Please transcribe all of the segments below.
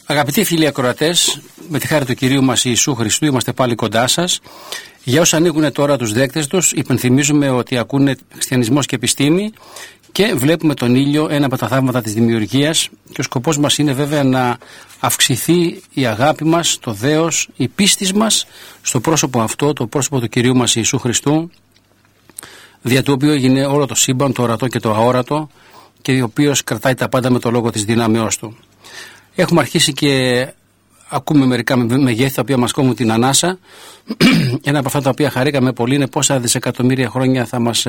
Αγαπητοί φίλοι ακροατές, με τη χάρη του Κυρίου μας Ιησού Χριστού είμαστε πάλι κοντά σας. Για όσους ανοίγουν τώρα τους δέκτες τους, υπενθυμίζουμε ότι ακούνε Χριστιανισμός και Επιστήμη και βλέπουμε τον ήλιο, ένα από τα θαύματα της δημιουργίας, και ο σκοπός μας είναι βέβαια να αυξηθεί η αγάπη μας, το δέος, η πίστη μας στο πρόσωπο αυτό, το πρόσωπο του Κυρίου μας Ιησού Χριστού, δια του οποίου έγινε όλο το σύμπαν, το ορατό και το αόρατο, και ο οποίος κρατάει τα πάντα με το λόγο της δυνάμεώς του. Έχουμε αρχίσει και ακούμε μερικά μεγέθη τα οποία μας κόβουν την ανάσα. Ένα από αυτά τα οποία χαρήκαμε πολύ είναι πόσα δισεκατομμύρια χρόνια θα μας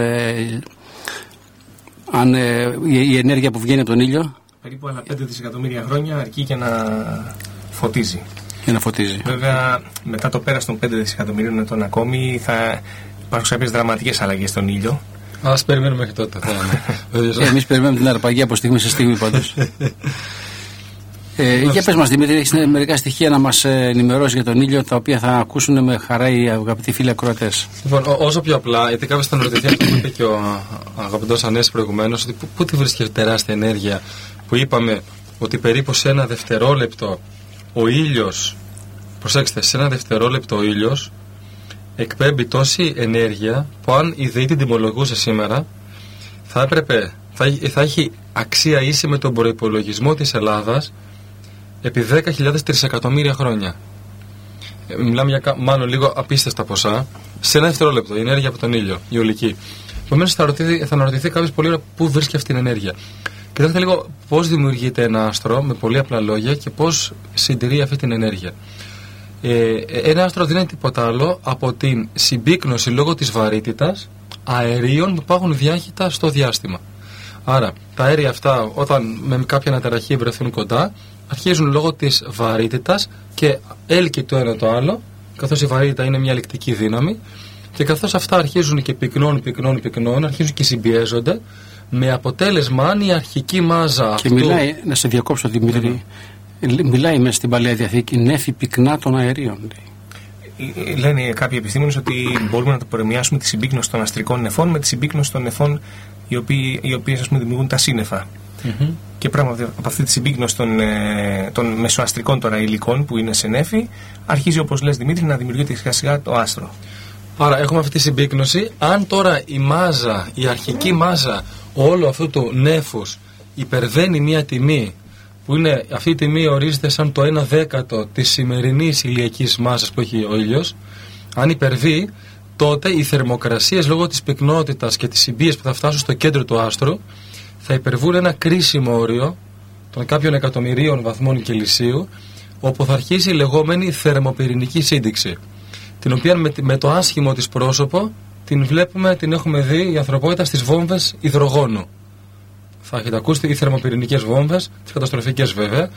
η ενέργεια που βγαίνει από τον ήλιο. Περίπου άλλα 5 δισεκατομμύρια χρόνια αρκεί και να φωτίζει. Και να φωτίζει. Βέβαια, μετά το πέρας των 5 δισεκατομμυρίων ετών ακόμη θα υπάρχουν κάποιες δραματικές αλλαγές στον ήλιο. Ας περιμένουμε μέχρι τότε. Εμείς περιμένουμε την αρπαγή από στιγμή σε στιγμή πάντως. Για πες μας, Δημήτρη, έχεις μερικά στοιχεία να μας ενημερώσει για τον ήλιο, τα οποία θα ακούσουν με χαρά οι αγαπητοί φίλοι ακροατές. Λοιπόν, όσο πιο απλά, γιατί κάποιος θα ρωτηθεί αυτό που είπε και ο αγαπητός Ανέσης προηγουμένως, ότι πού τη βρίσκει τεράστια ενέργεια, που είπαμε ότι περίπου σε ένα δευτερόλεπτο ο ήλιος, προσέξτε, σε ένα δευτερόλεπτο ο ήλιος εκπέμπει τόση ενέργεια που αν η ΔΕΗ την τιμολογούσε σήμερα θα έχει αξία ίση με τον προϋπολογισμό της Ελλάδας επί 10.000 τρισεκατομμύρια χρόνια. Μιλάμε για μάλλον λίγο απίστευτα ποσά σε ένα δευτερόλεπτο η ενέργεια από τον ήλιο, η ολική. Επομένως θα αναρωτηθεί κάποιος πολύ ωραία πού βρίσκει αυτή την ενέργεια. Κοιτάξτε λίγο πώς δημιουργείται ένα άστρο με πολύ απλά λόγια και πώς συντηρεί αυτή την ενέργεια. Ένα άστρο δεν είναι τίποτα άλλο από την συμπίκνωση λόγω της βαρύτητας αερίων που υπάρχουν διάχυτα στο διάστημα. Άρα τα αέρια αυτά, όταν με κάποια αναταραχή βρεθούν κοντά, αρχίζουν λόγω της βαρύτητας και έλκει το ένα το άλλο, καθώς η βαρύτητα είναι μια ελκτική δύναμη, και καθώς αυτά αρχίζουν και πυκνώνουν, αρχίζουν και συμπιέζονται, με αποτέλεσμα αν η αρχική μάζα. Και μιλάει, να σε διακόψω Δημήτρη, μιλάει μέσα στην Παλαιά Διαθήκη νέφη πυκνά των αερίων. Λένε κάποιοι επιστήμονες ότι μπορούμε να το παρομοιάσουμε τη συμπίκνωση των αστρικών νεφών με τη συμπίκνωση των νεφών οι οποίες ας πούμε δημιουργούν τα σύννεφα. Mm-hmm. Και πράγματι από αυτή τη συμπίκνωση των μεσοαστρικών τώρα υλικών που είναι σε νέφη, αρχίζει, όπως λες Δημήτρη, να δημιουργείται σιγά σιγά το άστρο. Άρα έχουμε αυτή τη συμπίκνωση. Αν τώρα η αρχική μάζα όλου αυτού του νέφους υπερβαίνει μια τιμή, που είναι, αυτή η τιμή ορίζεται σαν το 1/10 της σημερινής ηλιακής μάσας που έχει ο ήλιος, αν υπερβεί, τότε οι θερμοκρασίες λόγω της πυκνότητας και της συμπίεσης που θα φτάσουν στο κέντρο του άστρου θα υπερβούν ένα κρίσιμο όριο των κάποιων εκατομμυρίων βαθμών Κελσίου, όπου θα αρχίσει η λεγόμενη θερμοπυρηνική σύνδεξη, την οποία με το άσχημο της πρόσωπο την έχουμε δει η ανθρωπότητα στις βόμβες υδρογόνου. Θα έχετε ακούσει οι θερμοπυρηνικές βόμβες, τις καταστροφικές βέβαια.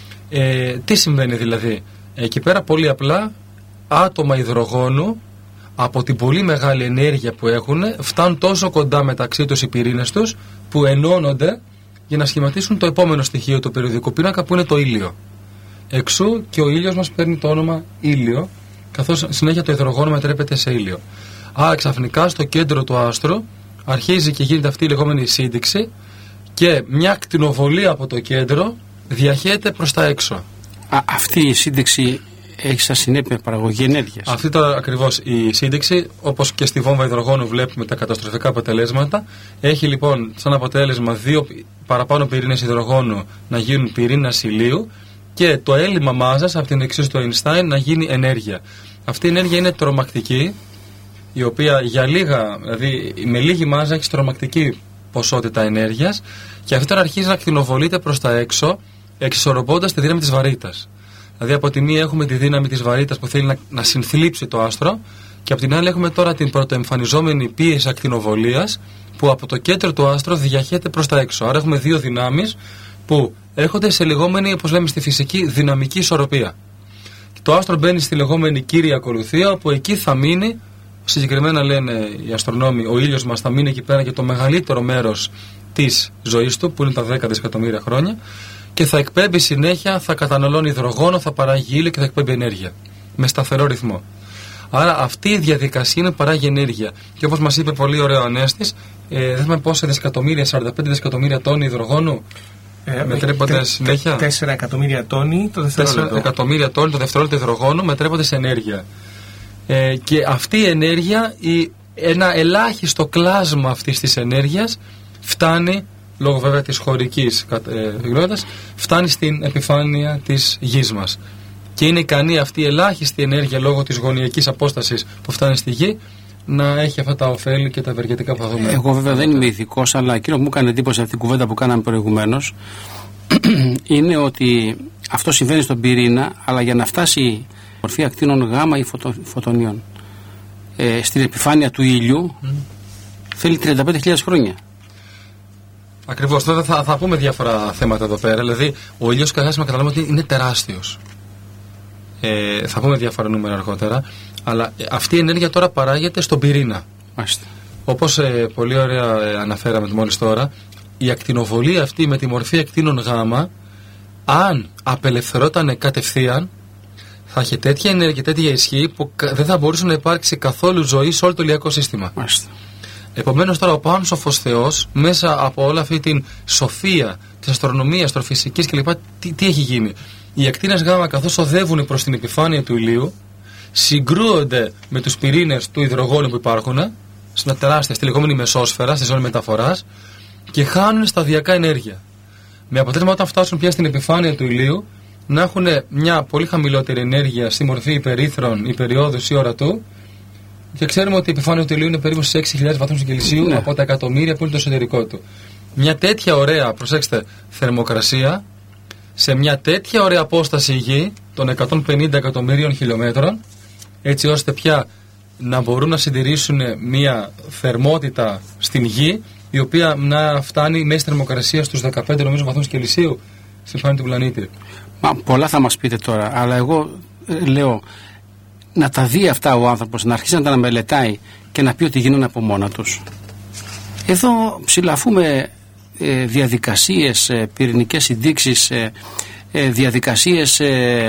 Τι συμβαίνει δηλαδή? Εκεί πέρα πολύ απλά άτομα υδρογόνου από την πολύ μεγάλη ενέργεια που έχουν φτάνουν τόσο κοντά μεταξύ τους οι πυρήνες τους που ενώνονται για να σχηματίσουν το επόμενο στοιχείο του περιοδικού πίνακα που είναι το ήλιο. Εξού και ο ήλιος μας παίρνει το όνομα ήλιο, καθώς συνέχεια το υδρογόνο μετρέπεται σε ήλιο. Άρα ξαφνικά στο κέντρο του άστρου αρχίζει και γίνεται αυτή η λεγόμενη σύνδεξη και μια κτηνοβολία από το κέντρο διαχέεται προς τα έξω. Αυτή η σύνδεξη έχει σαν συνέπεια παραγωγή ενέργειας. Αυτή τώρα ακριβώς η σύνδεξη, όπως και στη βόμβα υδρογόνου βλέπουμε τα καταστροφικά αποτελέσματα, έχει λοιπόν σαν αποτέλεσμα 2 παραπάνω πυρήνες υδρογόνου να γίνουν πυρήνας ηλίου και το έλλειμμα μάζας από την εξίσωση του Einstein να γίνει ενέργεια. Αυτή η ενέργεια είναι τρομακτική, η οποία δηλαδή με λίγη μάζα έχει τρομακτική ποσότητα ενέργειας, και αυτή τώρα αρχίζει να κτηνοβολείται προς τα έξω, εξισορροπώντας τη δύναμη της βαρύτητας. Δηλαδή από τη μία έχουμε τη δύναμη της βαρύτητας που θέλει να συνθλίψει το άστρο, και από την άλλη έχουμε τώρα την πρωτοεμφανιζόμενη πίεση ακτινοβολίας που από το κέντρο του άστρου διαχέεται προς τα έξω. Άρα έχουμε δύο δυνάμεις που έρχονται σε λεγόμενη, όπως λέμε στη φυσική, δυναμική ισορροπία. Το άστρο μπαίνει στη λεγόμενη κύρια ακολουθία, όπου εκεί θα μείνει, συγκεκριμένα λένε οι αστρονόμοι, ο ήλιος μας θα μείνει εκεί πέρα και το μεγαλύτερο μέρος της ζωής του, που είναι τα 10 δισεκατομμύρια χρόνια, και θα εκπέμπει συνέχεια, θα καταναλώνει υδρογόνο, θα παράγει ήλιο και θα εκπέμπει ενέργεια με σταθερό ρυθμό. Άρα αυτή η διαδικασία είναι παράγει ενέργεια. Και όπως μας είπε πολύ ωραίο ο Ανέστης, δεν θυμάμαι πόσα δισεκατομμύρια, 45 δισεκατομμύρια τόνοι υδρογόνου. μετρέπονται συνέχεια. 4 εκατομμύρια τόνοι το δευτερόλεπτο. 4 εκατομμύρια τόνοι το δευτερόλεπτο υδρογόνο μετρέπονται σε ενέργεια. Και αυτή η ενέργεια, ένα ελάχιστο κλάσμα αυτής της ενέργειας φτάνει, λόγω βέβαια της χωρικής υγρότητας, φτάνει στην επιφάνεια της γης μας. Και είναι ικανή αυτή η ελάχιστη ενέργεια, λόγω της γωνιακής απόστασης που φτάνει στη γη, να έχει αυτά τα ωφέλη και τα ευεργετικά που θα δούμε. Εγώ βέβαια δεν είμαι ηθικός, αλλά εκείνο που μου έκανε εντύπωση αυτή την κουβέντα που κάναμε προηγουμένως είναι ότι αυτό συμβαίνει στον πυρήνα, αλλά για να φτάσει η μορφή ακτίνων γάμα ή φωτονίων στην επιφάνεια του ήλιου θέλει 35.000 χρόνια. Ακριβώς. Τώρα θα πούμε διάφορα θέματα εδώ πέρα. Δηλαδή, ο ήλιος κατάστημα καταλάβουμε ότι είναι τεράστιος. Θα πούμε διάφορα νούμερα αργότερα. Αλλά αυτή η ενέργεια τώρα παράγεται στον πυρήνα. Μάλιστα. Όπως πολύ ωραία αναφέραμε μόλις τώρα, η ακτινοβολία αυτή με τη μορφή ακτίνων γάμα, αν απελευθερόταν κατευθείαν, θα είχε τέτοια ενέργεια, τέτοια ισχύ που δεν θα μπορούσε να υπάρξει καθόλου ζωή σε όλο το ηλιακό σύστημα. Μάλιστα. Επομένως τώρα ο Πάνσοφος Θεός, μέσα από όλη αυτή την σοφία της αστρονομίας, αστροφυσικής κλπ, τι έχει γίνει? Οι ακτίνες γάμα, καθώς οδεύουν προς την επιφάνεια του ηλίου, συγκρούονται με τους πυρήνες του υδρογόνου που υπάρχουν σε μια τεράστια, στη λεγόμενη μεσόσφαιρα, στη ζώνη μεταφοράς, και χάνουν σταδιακά ενέργεια. Με αποτέλεσμα, όταν φτάσουν πια στην επιφάνεια του ηλίου, να έχουν μια πολύ χαμηλότερη ενέργεια στη μορφή υπερύθρων, υπεριόδους ή ορατού, και ξέρουμε ότι η επιφάνεια του ηλίου είναι περίπου στις 6.000 βαθμούς Κελσίου από τα εκατομμύρια που είναι το εσωτερικό του. Μια τέτοια ωραία, προσέξτε, θερμοκρασία, σε μια τέτοια ωραία απόσταση γη των 150 εκατομμυρίων χιλιόμετρων, έτσι ώστε πια να μπορούν να συντηρήσουν μια θερμότητα στην γη, η οποία να φτάνει μέση θερμοκρασία στους 15 νομίζω βαθμούς Κελσίου στην επιφάνεια του πλανήτη. Πολλά θα μας πείτε τώρα, αλλά εγώ λέω να τα δει αυτά ο άνθρωπος, να αρχίσει να τα μελετάει και να πει ότι γίνονται από μόνα τους. Εδώ ψηλαφούμε διαδικασίες, πυρηνικές συνδείξεις, διαδικασίες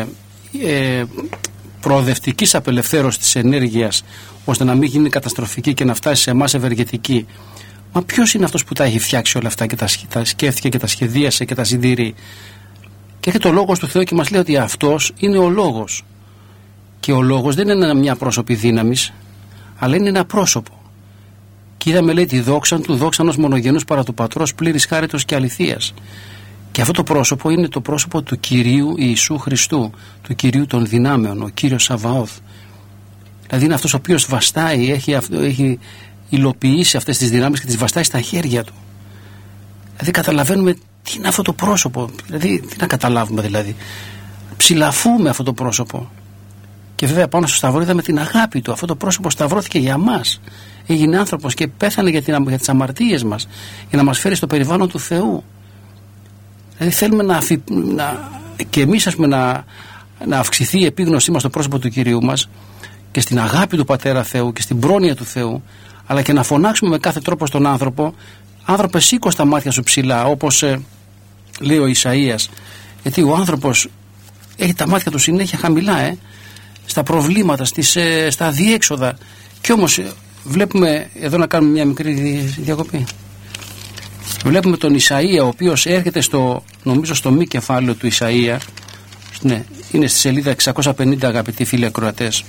προοδευτικής απελευθέρωσης της ενέργειας, ώστε να μην γίνει καταστροφική και να φτάσει σε εμάς ευεργετική. Μα ποιος είναι αυτός που τα έχει φτιάξει όλα αυτά και τα σκέφτηκε και τα σχεδίασε και τα συντηρεί? Και έρχεται ο Λόγος του Θεού και μας λέει ότι αυτός είναι ο Λόγος. Και ο Λόγος δεν είναι μια πρόσωπη δύναμης, αλλά είναι ένα πρόσωπο. Και είδαμε, λέει, τη δόξα του, δόξαν ως μονογενούς παρά του Πατρός, πλήρης χάριτος και αληθείας. Και αυτό το πρόσωπο είναι το πρόσωπο του Κυρίου Ιησού Χριστού, του Κυρίου των δυνάμεων, ο Κύριος Σαβαώθ. Δηλαδή είναι αυτός ο οποίος βαστάει, έχει υλοποιήσει αυτές τις δυνάμεις και τις βαστάει στα χέρια του. Δηλαδή καταλαβαίνουμε τι είναι αυτό το πρόσωπο. Δηλαδή τι να καταλάβουμε δηλαδή. Ψηλαφούμε αυτό το πρόσωπο. Και βέβαια πάνω στο Σταυρό είδαμε την αγάπη του. Αυτό το πρόσωπο σταυρώθηκε για μας. Έγινε άνθρωπος και πέθανε για τις αμαρτίες μας, για να μας φέρει στο περιβάλλον του Θεού. Δηλαδή θέλουμε και εμείς να αυξηθεί η επίγνωσή μας στο πρόσωπο του Κυρίου μας και στην αγάπη του Πατέρα Θεού και στην πρόνοια του Θεού, αλλά και να φωνάξουμε με κάθε τρόπο στον άνθρωπο: άνθρωπε, σήκω στα μάτια σου ψηλά, όπως λέει ο Ισαΐας. Γιατί ο άνθρωπος έχει τα μάτια του συνέχεια χαμηλά, στα προβλήματα, στα αδιέξοδα. Και όμως βλέπουμε, εδώ να κάνουμε μια μικρή διακοπή, βλέπουμε τον Ισαΐα, ο οποίος έρχεται νομίζω στο μη κεφάλαιο του Ισαΐα, ναι, είναι στη σελίδα 650, αγαπητοί φίλοι ακροατές,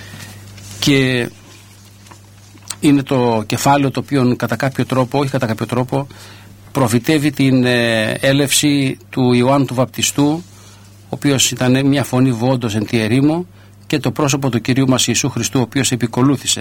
και είναι το κεφάλαιο το οποίο κατά κάποιο τρόπο προφητεύει την έλευση του Ιωάννου του Βαπτιστού, ο οποίος ήταν μια φωνή βόντος εν τη ερήμο, και το πρόσωπο του Κυρίου μας Ιησού Χριστού, ο οποίος επικολούθησε.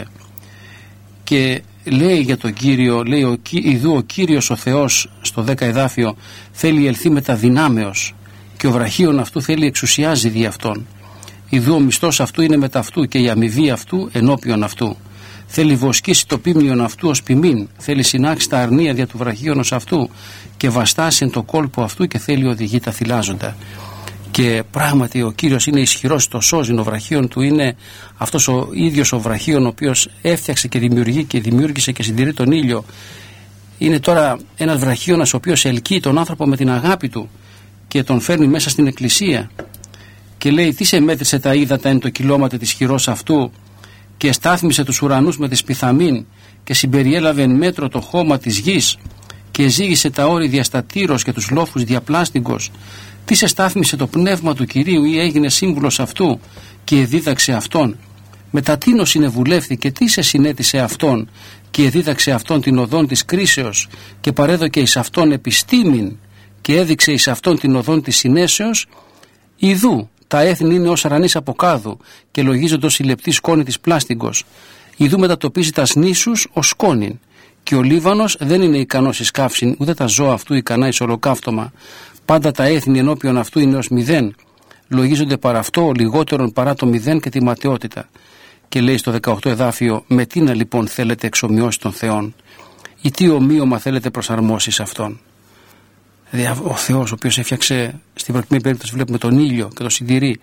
Και λέει για τον Κύριο, λέει: ιδού ο Κύριος ο Θεός, στο 10 εδάφιο, θέλει ελθεί με τα δυνάμεως, και ο βραχίων αυτού θέλει εξουσιάζει δι' αυτόν. Ιδού ο μισθός αυτού είναι μετά αυτού, και η αμοιβή αυτού ενώπιον αυτού. Θέλει βοσκήσει το πίμνιον αυτού ως ποιμήν, θέλει συνάξει τα αρνία δια του βραχίωνος αυτού, και βαστάσει εν το κόλπο αυτού, και θέλει οδηγεί τα θυλάζοντα. Και πράγματι ο Κύριος είναι ισχυρός, το σώζει. Ο βραχίων του είναι αυτός ο ίδιος ο βραχίων, ο οποίος έφτιαξε και δημιούργησε και συντηρεί τον ήλιο. Είναι τώρα ένας βραχίωνας ο οποίος ελκύει τον άνθρωπο με την αγάπη του και τον φέρνει μέσα στην εκκλησία. Και λέει: τι σε μέτρησε τα ύδατα εν το κυλώματα της χειρός αυτού, και στάθμισε τους ουρανούς με τη σπιθαμήν, και συμπεριέλαβε εν μέτρο το χώμα της γης, και ζήγησε τα όρη διαστατήρως και τους λόφους διαπλάστικος, τι σε στάθμισε το πνεύμα του Κυρίου ή έγινε σύμβουλος αυτού και εδίδαξε αυτόν? Μετά τίνο συνεβουλεύθηκε, τι σε συνέτησε αυτόν και εδίδαξε αυτόν την οδόν της κρίσεως και παρέδωκε εις αυτόν επιστήμην και έδειξε εις αυτόν την οδόν της συνέσεως? Ιδού τα έθνη είναι ως αρανής από κάδου και λογίζοντος η λεπτή σκόνη της πλάστικος. Ιδού μετατοπίζει τα νήσους ως σκόνην και ο Λίβανος δεν είναι ικανός εις καύσιν, ούτε τα ζώα αυτού ικανά εις ολοκαύτωμα. Πάντα τα έθνη ενώπιον αυτού είναι ως 0. Λογίζονται παρά αυτό λιγότερον παρά το 0 και τη ματαιότητα. Και λέει στο 18 εδάφιο, με τι να λοιπόν θέλετε εξομοιώσει των Θεών ή τι ομοίωμα θέλετε προσαρμόσει σε Αυτόν? Δηλαδή ο Θεός ο οποίος έφτιαξε, στην προκειμένη περίπτωση βλέπουμε τον ήλιο και το συντηρεί,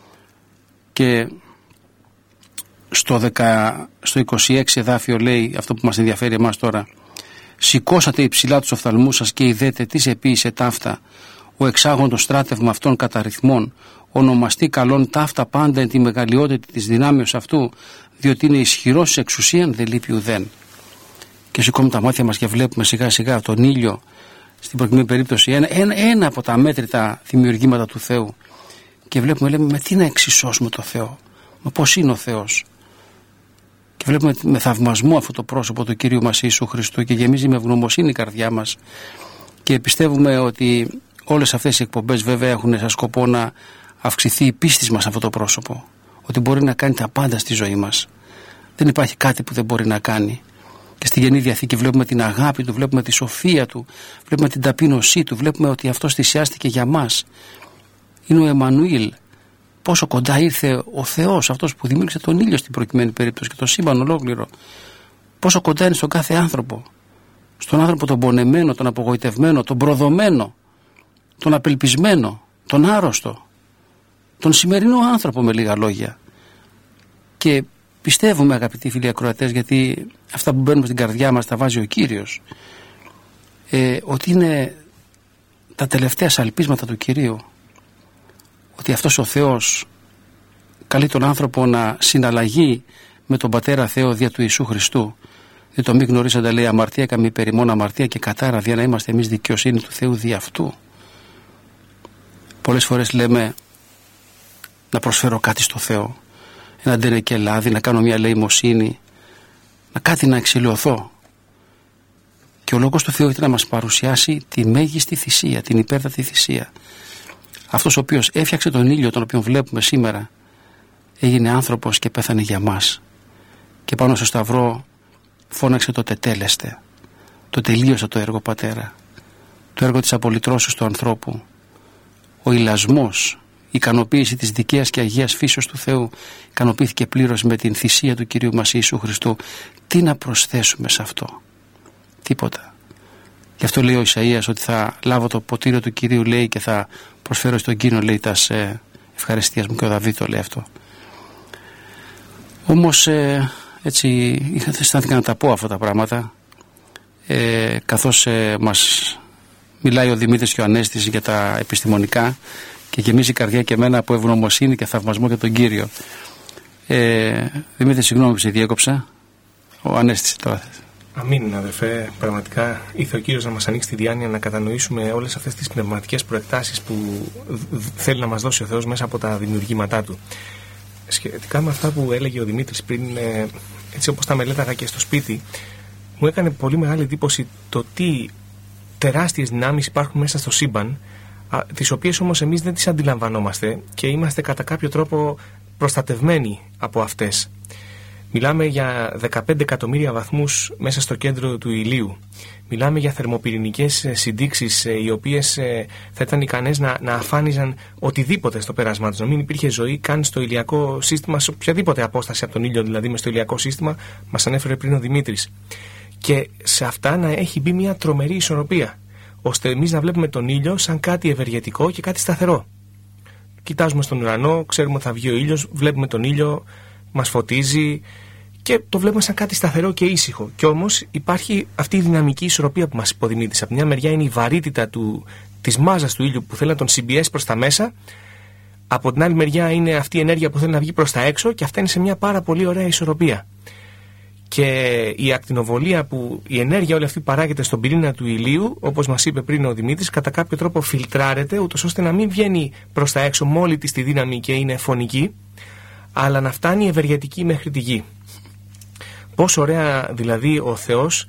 και στο 26 εδάφιο λέει αυτό που μας ενδιαφέρει εμάς τώρα, σηκώσατε υψηλά τους οφθαλμούς σας και ειδέτε τι σε ποίησε ταύτα, ο εξάγων το στράτευμα αυτών κατά ρυθμών, ονομαστεί καλόν ταύτα πάντα εν τη μεγαλειότητα της δυνάμεως αυτού, διότι είναι ισχυρός σε εξουσίαν, δεν λείπει ουδέν. Και σηκώνουμε τα μάτια μας και βλέπουμε σιγά σιγά τον ήλιο, στην προκειμένη περίπτωση ένα από τα μέτρητα δημιουργήματα του Θεού, και βλέπουμε, λέμε, με τι να εξισώσουμε το Θεό, με πώς είναι ο Θεός, και βλέπουμε με θαυμασμό αυτό το πρόσωπο του Κυρίου μας Ιησού Χριστού και γεμίζει με ευγνωμοσύνη η καρδιά μας, και πιστεύουμε ότι όλες αυτές οι εκπομπές βέβαια έχουν σαν σκοπό να αυξηθεί η πίστη μας σε αυτό το πρόσωπο, ότι μπορεί να κάνει τα πάντα στη ζωή μας. Δεν υπάρχει κάτι που δεν μπορεί να κάνει. Και στη Καινή Διαθήκη βλέπουμε την αγάπη του, βλέπουμε τη σοφία του, βλέπουμε την ταπείνωσή του, βλέπουμε ότι αυτός θυσιάστηκε για μας. Είναι ο Εμμανουήλ. Πόσο κοντά ήρθε ο Θεός, αυτός που δημιούργησε τον ήλιο στην προκειμένη περίπτωση και το σύμπαν ολόκληρο. Πόσο κοντά είναι στον κάθε άνθρωπο. Στον άνθρωπο τον πονεμένο, τον απογοητευμένο, τον προδομένο, τον απελπισμένο, τον άρρωστο, τον σημερινό άνθρωπο, με λίγα λόγια. Και πιστεύουμε, αγαπητοί φίλοι ακροατές, γιατί αυτά που μπαίνουμε στην καρδιά μας τα βάζει ο Κύριος, ότι είναι τα τελευταία σαλπίσματα του Κυρίου, ότι αυτός ο Θεός καλεί τον άνθρωπο να συναλλαγεί με τον Πατέρα Θεό δια του Ιησού Χριστού, διότι το μη γνωρίζοντα, λέει, αμαρτία καμή περιμόν αμαρτία και κατάρα, δια να είμαστε εμείς δικαιοσύνη του Θεού δι' αυτού. Πολλές φορές λέμε να προσφέρω κάτι στο Θεό, ένα ντενεκελάδι, να κάνω μια ελεημοσύνη, να εξηλαιωθώ. Και ο Λόγος του Θεού ήταν να μας παρουσιάσει τη μέγιστη θυσία, την υπέρτατη θυσία. Αυτός ο οποίος έφτιαξε τον ήλιο, τον οποίο βλέπουμε σήμερα, έγινε άνθρωπος και πέθανε για μας. Και πάνω στο σταυρό φώναξε το τετέλεστε. Το τελείωσε το έργο, Πατέρα. Το έργο της απολυτρώσεως του ανθρώπου. Ο ηλασμός, η ικανοποίηση της δικαίας και αγίας φύσεως του Θεού ικανοποιήθηκε πλήρως με την θυσία του Κυρίου μας Ιησού Χριστού. Τι να προσθέσουμε σε αυτό? Τίποτα. Γι' αυτό λέει ο Ισαΐας ότι θα λάβω το ποτήριο του Κυρίου, λέει, και θα προσφέρω στον Κύριο, λέει, τας ευχαριστίας μου, και ο Δαβίδ το λέει αυτό. Όμως έτσι αισθάνθηκα να τα πω αυτά τα πράγματα, καθώς μας μιλάει ο Δημήτρης και ο Ανέστης για τα επιστημονικά, και γεμίζει η καρδιά και εμένα από ευγνωμοσύνη και θαυμασμό για τον Κύριο. Δημήτρη, συγγνώμη που σε διέκοψα. Ο Ανέστης τώρα. Αμήν, αδερφέ. Πραγματικά ήρθε ο Κύριος να μας ανοίξει τη διάνοια να κατανοήσουμε όλες αυτές τις πνευματικές προεκτάσεις που θέλει να μας δώσει ο Θεός μέσα από τα δημιουργήματά Του. Σχετικά με αυτά που έλεγε ο Δημήτρης πριν, έτσι όπως τα μελέταγα και στο σπίτι, μου έκανε πολύ μεγάλη εντύπωση το τι τεράστιες δυνάμεις υπάρχουν μέσα στο σύμπαν, τις οποίες όμως εμείς δεν τις αντιλαμβανόμαστε και είμαστε κατά κάποιο τρόπο προστατευμένοι από αυτές. Μιλάμε για 15 εκατομμύρια βαθμούς μέσα στο κέντρο του ηλίου. Μιλάμε για θερμοπυρηνικές συντήξεις οι οποίες θα ήταν ικανές να αφάνιζαν οτιδήποτε στο πέρασμά τους. Να μην υπήρχε ζωή καν στο ηλιακό σύστημα, σε οποιαδήποτε απόσταση από τον ήλιο, δηλαδή μες στο ηλιακό σύστημα, μας ανέφερε πριν ο Δημήτρης. Και σε αυτά να έχει μπει μια τρομερή ισορροπία, ώστε εμείς να βλέπουμε τον ήλιο σαν κάτι ευεργετικό και κάτι σταθερό. Κοιτάζουμε στον ουρανό, ξέρουμε ότι θα βγει ο ήλιος, βλέπουμε τον ήλιο, μας φωτίζει και το βλέπουμε σαν κάτι σταθερό και ήσυχο. Και όμως υπάρχει αυτή η δυναμική ισορροπία που μας υποδειμνύεται. Από μια μεριά είναι η βαρύτητα της μάζας του ήλιου που θέλει να τον συμπιέσει προς τα μέσα. Από την άλλη μεριά είναι αυτή η ενέργεια που θέλει να βγει προς τα έξω, και αυτά είναι σε μια πάρα πολύ ωραία ισορροπία. και η ακτινοβολία η ενέργεια όλη αυτή παράγεται στον πυρήνα του ηλίου, όπως μας είπε πριν ο Δημήτρης, κατά κάποιο τρόπο φιλτράρεται, ούτως ώστε να μην βγαίνει προς τα έξω με όλη της τη δύναμη και είναι φωνική, αλλά να φτάνει ευεργετική μέχρι τη γη. Πόσο ωραία δηλαδή ο Θεός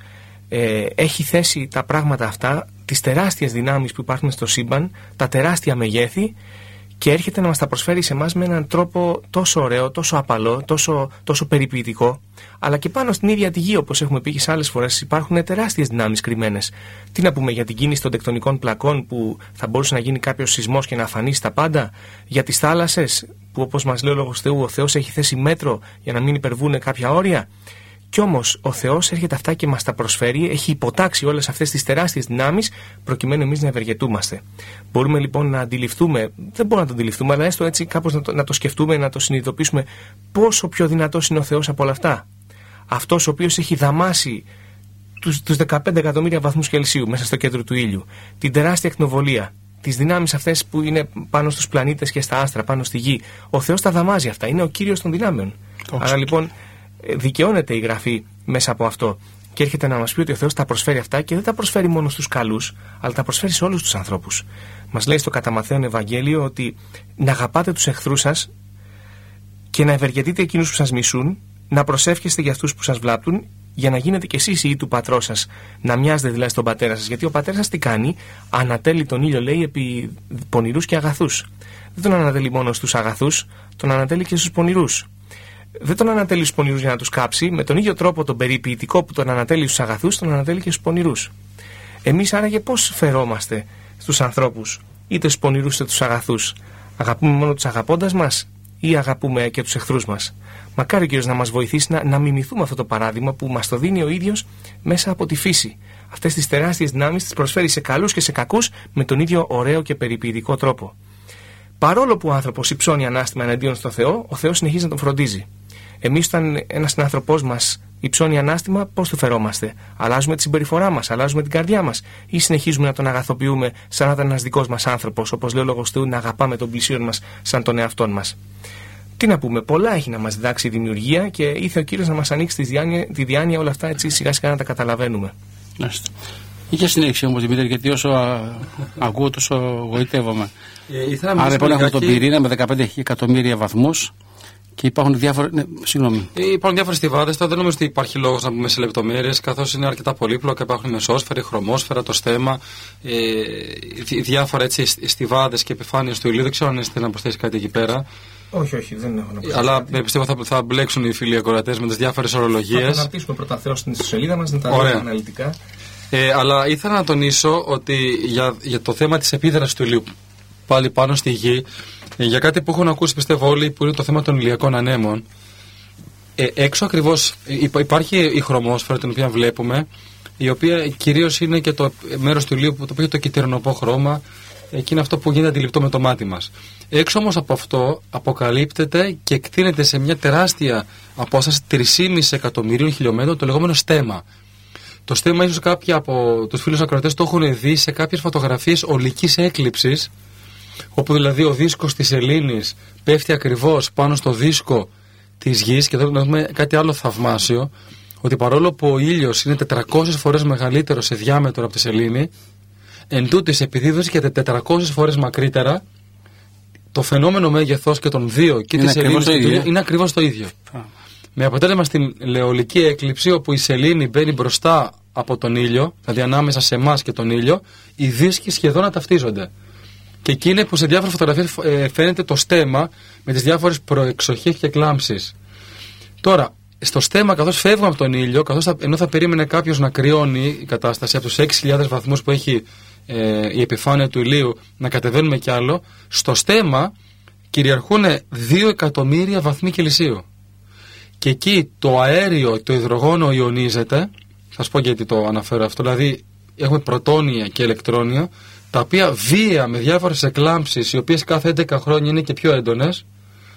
έχει θέσει τα πράγματα αυτά, τις τεράστιες δυνάμεις που υπάρχουν στο σύμπαν, τα τεράστια μεγέθη, και έρχεται να μας τα προσφέρει σε εμάς με έναν τρόπο τόσο ωραίο, τόσο απαλό, τόσο περιποιητικό, αλλά και πάνω στην ίδια τη γη, όπως έχουμε πει και σε άλλες φορές, υπάρχουν τεράστιες δυνάμεις κρυμμένες. Τι να πούμε για την κίνηση των τεκτονικών πλακών, που θα μπορούσε να γίνει κάποιος σεισμός και να αφανίσει τα πάντα, για τις θάλασσες, που όπως μας λέει ο Λόγος Θεού, ο Θεός έχει θέσει μέτρο για να μην υπερβούν κάποια όρια. Κι όμως ο Θεός έρχεται αυτά και μας τα προσφέρει, έχει υποτάξει όλες αυτές τις τεράστιες δυνάμεις προκειμένου εμείς να ευεργετούμαστε. Μπορούμε λοιπόν να αντιληφθούμε, δεν μπορούμε να το αντιληφθούμε, αλλά έστω έτσι κάπως να το σκεφτούμε, να το συνειδητοποιήσουμε πόσο πιο δυνατός είναι ο Θεός από όλα αυτά. Αυτός ο οποίος έχει δαμάσει τους 15 εκατομμύρια βαθμούς Κελσίου μέσα στο κέντρο του ήλιου, την τεράστια ακτινοβολία, τις δυνάμεις αυτές που είναι πάνω στους πλανήτες και στα άστρα, πάνω στη γη. Ο Θεός τα δαμάζει αυτά, είναι ο Κύριος των δυνάμεων. Άρα λοιπόν δικαιώνεται η Γραφή μέσα από αυτό και έρχεται να μας πει ότι ο Θεός τα προσφέρει αυτά, και δεν τα προσφέρει μόνο στους καλούς, αλλά τα προσφέρει σε όλους τους ανθρώπους. Μας λέει στο κατά Ματθαίον Ευαγγέλιο ότι να αγαπάτε τους εχθρούς σας και να ευεργετείτε εκείνους που σας μισούν, να προσεύχεστε για αυτούς που σας βλάπτουν, για να γίνετε κι εσείς οι του πατρός σας, να μοιάζετε δηλαδή στον πατέρα σας. Γιατί ο πατέρας σας τι κάνει? Ανατέλει τον ήλιο, λέει, επί πονηρούς και αγαθούς. Δεν τον ανατέλει μόνο στους αγαθούς, τον ανατέλει και στους πονηρούς. Δεν τον ανατέλει στους πονηρούς για να τους κάψει, με τον ίδιο τρόπο τον περιποιητικό που τον ανατέλει στους αγαθούς, τον ανατέλει και στους πονηρούς. Εμείς άραγε πώς φερόμαστε στους ανθρώπους, είτε στους πονηρούς είτε στους αγαθούς? Αγαπούμε μόνο τους αγαπώντας μας ή αγαπούμε και τους εχθρούς μας? Μακάρι ο Κύριος να μας βοηθήσει να μιμηθούμε αυτό το παράδειγμα που μας το δίνει ο ίδιος μέσα από τη φύση. Αυτές τις τεράστιες δυνάμεις τις προσφέρει σε καλούς και σε κακούς με τον ίδιο ωραίο και περιποιητικό τρόπο. Παρόλο που ο άνθρωπος υψώνει ανάστημα εναντίον στο Θεό, ο Θεός συνεχίζει να τον φροντίζει. Εμείς, όταν ένας συνάνθρωπός μας υψώνει ανάστημα, πώς του φερόμαστε? Αλλάζουμε τη συμπεριφορά μας, αλλάζουμε την καρδιά μας, ή συνεχίζουμε να τον αγαθοποιούμε σαν να ήταν ένας δικός μας άνθρωπος, όπως λέει ο Λόγος Θεού, να αγαπάμε τον πλησίον μας σαν τον εαυτόν μας? Τι να πούμε, πολλά έχει να μας διδάξει η δημιουργία, και ήρθε ο Κύριος να μας ανοίξει τη διάνοια όλα αυτά, έτσι σιγά σιγά να τα καταλαβαίνουμε. Είχε συνέχιση όμως, Δημήτρη, γιατί όσο ακούω τόσο γοητεύομαι. Άρα λοιπόν έχουμε τον πυρήνα με 15 εκατομμύρια βαθμούς. Και υπάρχουν διάφορα. Ναι, συγγνώμη. Υπάρχουν διάφορες στιβάδες. Τώρα δεν νομίζω ότι υπάρχει λόγος να πούμε σε λεπτομέρειες, καθώς είναι αρκετά πολύπλοκα. Υπάρχουν μεσόσφαιροι, χρωμόσφαιρα, το στέμμα, διάφορα στιβάδες και επιφάνειες του ηλίου. Δεν ξέρω αν είστε να προσθέσει κάτι εκεί πέρα. Όχι, δεν έχω να προσθέσει. Αλλά πιστεύω θα μπλέξουν οι φίλοι ακροατές με τις διάφορες ορολογίες. Θα αναρτήσουμε πρώτα Θεό στην ιστοσελίδα μας, να τα δούμε αναλυτικά. Αλλά ήθελα να τονίσω ότι για το θέμα της επίδρασης του ηλίου πάλι πάνω στη γη, για κάτι που έχουν ακούσει πιστεύω όλοι, που είναι το θέμα των ηλιακών ανέμων. Έξω ακριβώς υπάρχει η χρωμόσφαιρα, την οποία βλέπουμε, η οποία κυρίως είναι και το μέρος του ηλίου που το οποίο έχει το κυτρινοπό χρώμα, και είναι αυτό που γίνεται αντιληπτό με το μάτι μας. Έξω όμως από αυτό αποκαλύπτεται και εκτείνεται σε μια τεράστια απόσταση 3,5 εκατομμυρίων χιλιόμετρων το λεγόμενο στέμμα. Το στέμμα, ίσως κάποιοι από τους φίλους ακροατές το έχουν δει σε κάποιες φωτογραφίες ολικής έκλειψης, όπου δηλαδή ο δίσκος της σελήνης πέφτει ακριβώς πάνω στο δίσκο της γης. Και εδώ να δούμε κάτι άλλο θαυμάσιο, ότι παρόλο που ο ήλιος είναι 400 φορές μεγαλύτερο σε διάμετρο από τη σελήνη, εν τούτης, επειδή βρίσκεται 400 φορές μακρύτερα, το φαινόμενο μέγεθος και των δύο και της σελήνης είναι ακριβώς το ίδιο. Με αποτέλεσμα στην λεωλική έκλειψη, όπου η σελήνη μπαίνει μπροστά από τον ήλιο, δηλαδή ανάμεσα σε εμάς και τον ήλιο, οι δίσκοι σχεδόν ταυτίζονται. Και εκεί είναι που σε διάφορες φωτογραφίες φαίνεται το στέμμα με τις διάφορες προεξοχές και κλάμψεις. Τώρα, στο στέμμα, καθώς φεύγουμε από τον ήλιο, ενώ θα περίμενε κάποιος να κρυώνει η κατάσταση από τους 6.000 βαθμούς που έχει η επιφάνεια του ηλίου, να κατεβαίνουμε κι άλλο, στο στέμμα κυριαρχούν 2 εκατομμύρια βαθμοί Κελσίου. Και εκεί το αέριο, το υδρογόνο ιονίζεται. Θα σας πω γιατί το αναφέρω αυτό. Δηλαδή, έχουμε πρωτόνια και ηλεκτρόνια, τα οποία βία με διάφορες εκλάμψεις, οι οποίες κάθε 11 χρόνια είναι και πιο έντονες.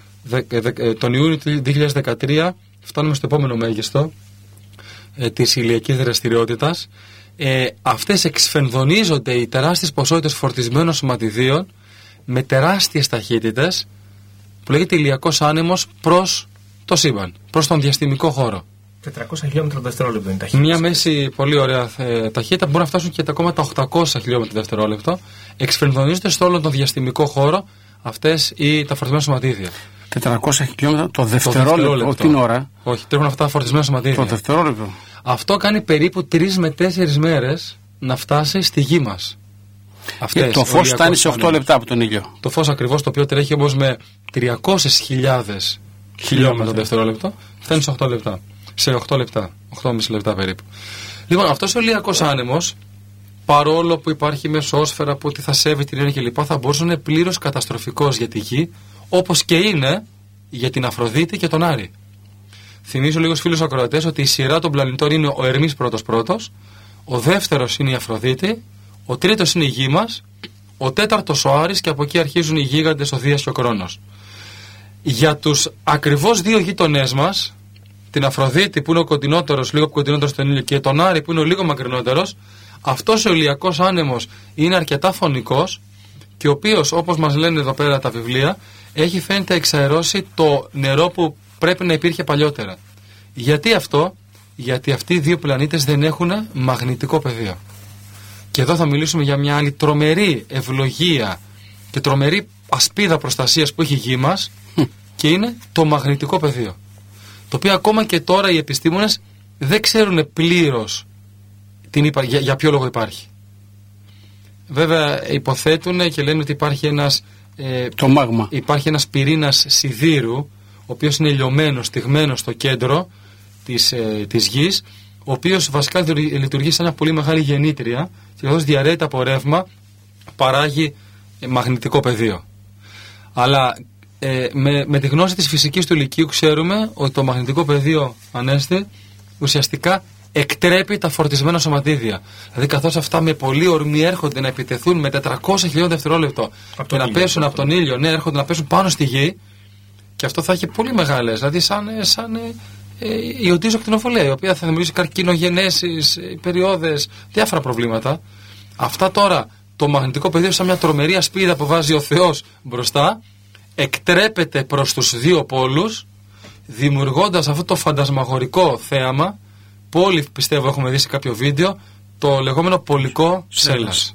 Τον Ιούνιο του 2013 φτάνουμε στο επόμενο μέγιστο της ηλιακής δραστηριότητας. Αυτές εξφενδονίζονται οι τεράστιες ποσότητες φορτισμένων σωματιδίων με τεράστιες ταχύτητες, που λέγεται ηλιακός άνεμος προς το σύμπαν, προς τον διαστημικό χώρο. 400 χιλιόμετρα το δευτερόλεπτο είναι ταχύτητα. Μια μέση πολύ ωραία ταχύτητα μπορεί να φτάσουν και ακόμα τα 800 χιλιόμετρα το δευτερόλεπτο. Εξφενδονίζονται στο όλο τον διαστημικό χώρο αυτές ή τα φορτισμένα σωματίδια. 400 χιλιόμετρα το δευτερόλεπτο, όχι την ώρα. Όχι, τρέχουν αυτά τα φορτισμένα σωματίδια. Το δευτερόλεπτο. Αυτό κάνει περίπου 3 με 4 μέρες να φτάσει στη γη μας. Το φως φτάνει σε 8 λεπτά από τον ήλιο. Το φως ακριβώς, το οποίο τρέχει όμως με 300.000 χιλιόμετρα το δευτερόλεπτο, φτάνει σε 8 λεπτά. Σε 8 λεπτά, 8,5 λεπτά περίπου. Λοιπόν, αυτός ο ηλιακός άνεμος, παρόλο που υπάρχει μεσόσφαιρα που ότι θα σέβει την έννοια κλπ., θα μπορούσε να είναι πλήρως καταστροφικός για τη γη, όπως και είναι για την Αφροδίτη και τον Άρη. Θυμίζω λίγο στους φίλους ακροατές ότι η σειρά των πλανητών είναι ο Ερμής πρώτος, ο δεύτερος είναι η Αφροδίτη, ο τρίτος είναι η γη μας, ο τέταρτος ο Άρης και από εκεί αρχίζουν οι γίγαντες ο Δίας και ο Κρόνος. Για τους ακριβώς δύο γείτονές μας, την Αφροδίτη που είναι ο κοντινότερος, λίγο κοντινότερος στον ήλιο, και τον Άρη που είναι ο λίγο μακρινότερος, αυτός ο ηλιακός άνεμος είναι αρκετά φωνικός και ο οποίος, όπως μας λένε εδώ πέρα τα βιβλία, έχει φαίνεται εξαερώσει το νερό που πρέπει να υπήρχε παλιότερα. Γιατί αυτό? Γιατί αυτοί οι δύο πλανήτες δεν έχουν μαγνητικό πεδίο. Και εδώ θα μιλήσουμε για μια άλλη τρομερή ευλογία και τρομερή ασπίδα προστασίας που έχει η γη μας, και είναι το μαγνητικό πεδίο. Το οποίο ακόμα και τώρα οι επιστήμονες δεν ξέρουν πλήρως για ποιο λόγο υπάρχει. Βέβαια υποθέτουν και λένε ότι υπάρχει το μάγμα. Υπάρχει ένας πυρήνας σιδήρου, ο οποίος είναι λιωμένος, στηγμένος στο κέντρο της γης, ο οποίος βασικά λειτουργεί σαν μια πολύ μεγάλη γεννήτρια και καθώς διαρρέεται από ρεύμα παράγει μαγνητικό πεδίο. Αλλά με τη γνώση της φυσικής του Λυκείου ξέρουμε ότι το μαγνητικό πεδίο, Ανέστη, ουσιαστικά εκτρέπει τα φορτισμένα σωματίδια. Δηλαδή καθώς αυτά με πολύ ορμή έρχονται να επιτεθούν με 400 χιλιόμετρα δευτερόλεπτο και να πέσουν από τον ήλιο, ναι, έρχονται να πέσουν πάνω στη γη, και αυτό θα έχει πολύ μεγάλες, δηλαδή σαν η οτίζοκτηνοβολία, η οποία θα δημιουργήσει καρκινογενέσεις, περιόδες, διάφορα προβλήματα. Αυτά τώρα το μαγνητικό πεδίο, σαν μια τρομερή ασπίδα που βάζει ο Θεός μπροστά, εκτρέπεται προς τους δύο πόλους, δημιουργώντας αυτό το φαντασμαγορικό θέαμα που όλοι πιστεύω έχουμε δει σε κάποιο βίντεο, το λεγόμενο πολικό σέλας.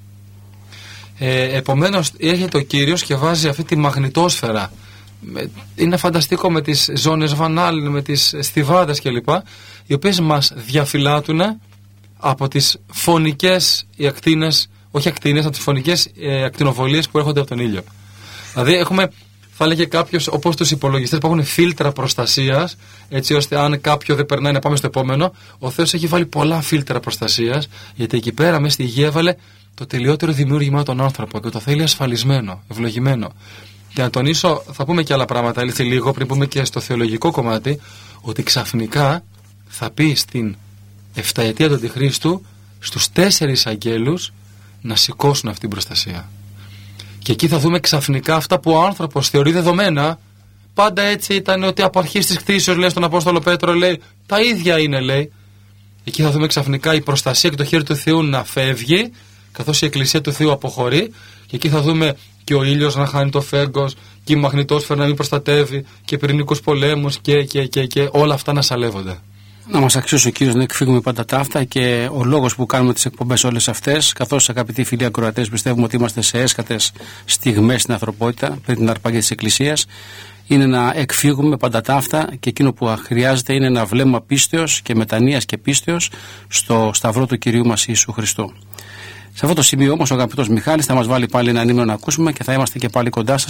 Επομένως έρχεται ο Κύριος και βάζει αυτή τη μαγνητόσφαιρα. Είναι φανταστικό με τις ζώνες Βανάλ, με τις στιβάδες κλπ, οι οποίες μας διαφυλάττουν από τις φωνικές ακτίνες, όχι ακτίνες, από τις φωνικές ακτινοβολίες που έρχονται από τον ήλιο. Δηλαδή έχουμε, θα έλεγε κάποιος, όπως τους υπολογιστές που έχουν φίλτρα προστασίας, έτσι ώστε αν κάποιο δεν περνάει να πάμε στο επόμενο, ο Θεός έχει βάλει πολλά φίλτρα προστασίας, γιατί εκεί πέρα μέσα στη γη έβαλε το τελειότερο δημιούργημα των άνθρωπων και το θέλει ασφαλισμένο, ευλογημένο. Και να τονίσω, θα πούμε και άλλα πράγματα, έτσι λίγο πριν πούμε και στο θεολογικό κομμάτι, ότι ξαφνικά θα πει στην 7ετία του Αντιχρίστου στους 4 αγγέλους να σηκώσουν αυτή την προστασία. Και εκεί θα δούμε ξαφνικά αυτά που ο άνθρωπος θεωρεί δεδομένα. Πάντα έτσι ήταν, ότι από αρχής της κτήσεως, λέει στον Απόστολο Πέτρο, λέει, τα ίδια είναι, λέει. Εκεί θα δούμε ξαφνικά η προστασία και το χέρι του Θεού να φεύγει, καθώς η Εκκλησία του Θεού αποχωρεί, και εκεί θα δούμε και ο ήλιος να χάνει το φέγγος, και η μαγνητόσφαιρα να μην προστατεύει, και πυρηνικούς πολέμους και όλα αυτά να σαλεύονται. Να μας αξιώσει ο Κύριος να εκφύγουμε πάντα τα αυτά, και ο λόγος που κάνουμε τις εκπομπές όλες αυτές, καθώς αγαπητοί φίλοι ακροατές πιστεύουμε ότι είμαστε σε έσχατες στιγμές στην ανθρωπότητα πριν την αρπαγή της Εκκλησίας, είναι να εκφύγουμε πάντα τα αυτά, και εκείνο που χρειάζεται είναι ένα βλέμμα πίστεως και μετανοίας και πίστεως στο σταυρό του Κυρίου μας Ιησού Χριστού. Σε αυτό το σημείο όμως ο αγαπητός Μιχάλης θα μας βάλει πάλι ένα ύμνο να ακούσουμε και θα είμαστε και πάλι κοντά σας.